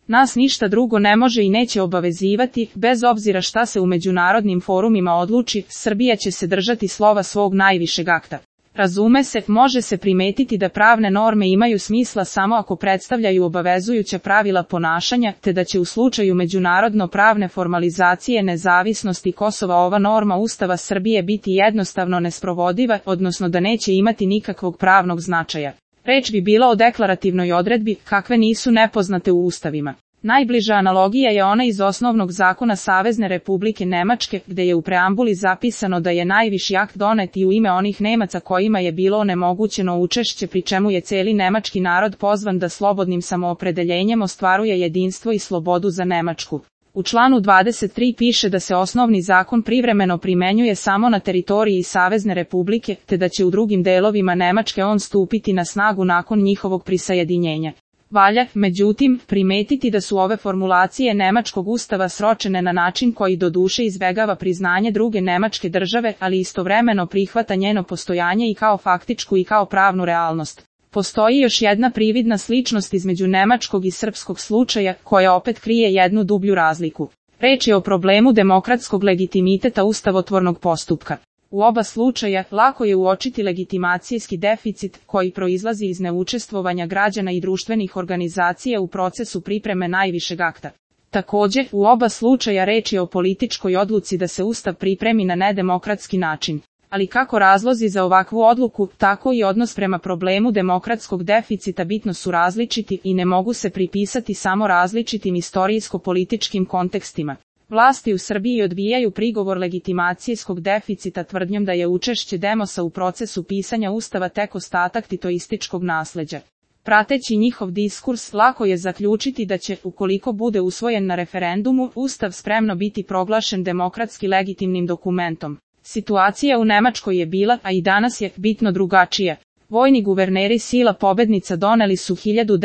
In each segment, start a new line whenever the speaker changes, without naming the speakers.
Nas ništa drugo ne može i neće obavezivati, bez obzira šta se u međunarodnim forumima odluči, Srbija će se držati slova svog najvišeg akta. Razume se, može se primetiti da pravne norme imaju smisla samo ako predstavljaju obavezujuća pravila ponašanja, te da će u slučaju međunarodno pravne formalizacije nezavisnosti Kosova ova norma Ustava Srbije biti jednostavno nesprovodiva, odnosno da neće imati nikakvog pravnog značaja. Reč bi bila o deklarativnoj odredbi, kakve nisu nepoznate u ustavima. Najbliža analogija je ona iz osnovnog zakona Savezne Republike Nemačke, gde je u preambuli zapisano da je najviši akt donet i u ime onih Nemaca kojima je bilo onemogućeno učešće, pri čemu je cijeli nemački narod pozvan da slobodnim samoopredeljenjem ostvaruje jedinstvo i slobodu za Nemačku. U članu 23 piše da se osnovni zakon privremeno primenjuje samo na teritoriji Savezne Republike, te da će u drugim delovima Nemačke on stupiti na snagu nakon njihovog prisajedinjenja. Valja, međutim, primetiti da su ove formulacije nemačkog ustava sročene na način koji doduše izbegava priznanje druge nemačke države, ali istovremeno prihvata njeno postojanje i kao faktičku i kao pravnu realnost. Postoji još jedna prividna sličnost između nemačkog i srpskog slučaja, koja opet krije jednu dublju razliku. Reč je o problemu demokratskog legitimiteta ustavotvornog postupka. U oba slučaja, lako je uočiti legitimacijski deficit, koji proizlazi iz neučestvovanja građana i društvenih organizacija u procesu pripreme najvišeg akta. Također, u oba slučaja reč je o političkoj odluci da se Ustav pripremi na nedemokratski način. Ali kako razlozi za ovakvu odluku, tako i odnos prema problemu demokratskog deficita bitno su različiti i ne mogu se pripisati samo različitim istorijsko-političkim kontekstima. Vlasti u Srbiji odbijaju prigovor legitimacijskog deficita tvrdnjom da je učešće Demosa u procesu pisanja Ustava tek ostatak titoističkog nasleđa. Prateći njihov diskurs, lako je zaključiti da će, ukoliko bude usvojen na referendumu, Ustav spremno biti proglašen demokratski legitimnim dokumentom. Situacija u Nemačkoj je bila, a i danas je, bitno drugačija. Vojni guverneri sila pobednica doneli su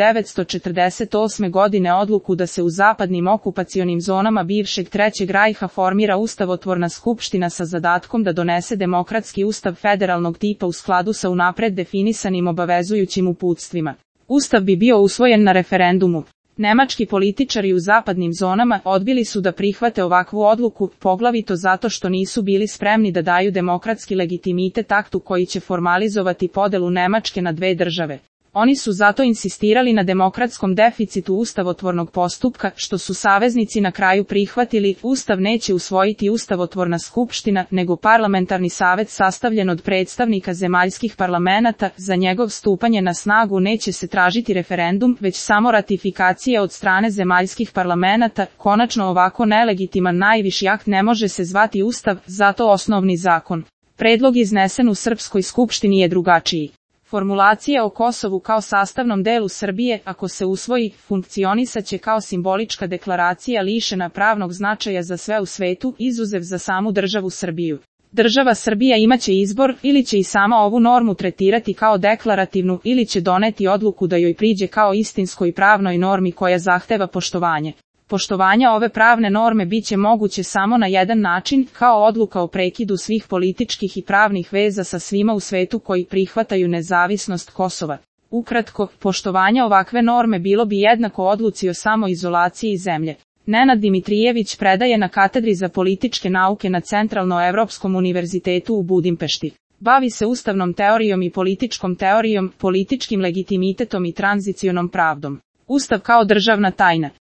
1948. godine odluku da se u zapadnim okupacionim zonama bivšeg Trećeg rajha formira ustavotvorna skupština sa zadatkom da donese demokratski ustav federalnog tipa u skladu sa unapred definisanim obavezujućim uputstvima. Ustav bi bio usvojen na referendumu. Nemački političari u zapadnim zonama odbili su da prihvate ovakvu odluku, poglavito zato što nisu bili spremni da daju demokratski legitimitet aktu koji će formalizovati podelu Nemačke na dve države. Oni su zato insistirali na demokratskom deficitu ustavotvornog postupka, što su saveznici na kraju prihvatili. Ustav neće usvojiti ustavotvorna skupština, nego parlamentarni savet sastavljen od predstavnika zemaljskih parlamenata. Za njegov stupanje na snagu neće se tražiti referendum, već samo ratifikacija od strane zemaljskih parlamenata. Konačno, ovako nelegitiman najviši akt ne može se zvati Ustav, zato osnovni zakon. Predlog iznesen u Srpskoj skupštini je drugačiji. Formulacija o Kosovu kao sastavnom delu Srbije, ako se usvoji, funkcionisaće kao simbolička deklaracija lišena pravnog značaja za sve u svetu, izuzev za samu državu Srbiju. Država Srbija imaće izbor, ili će i sama ovu normu tretirati kao deklarativnu, ili će doneti odluku da joj priđe kao istinskoj pravnoj normi koja zahteva poštovanje. Poštovanje ove pravne norme biće moguće samo na jedan način, kao odluka o prekidu svih političkih i pravnih veza sa svima u svetu koji prihvataju nezavisnost Kosova. Ukratko, poštovanje ovakve norme bilo bi jednako odluci o samoizolaciji zemlje. Nenad Dimitrijević predaje na katedri za političke nauke na Centralnoevropskom univerzitetu u Budimpešti. Bavi se ustavnom teorijom i političkom teorijom, političkim legitimitetom i tranzicionom pravdom. Ustav kao državna tajna.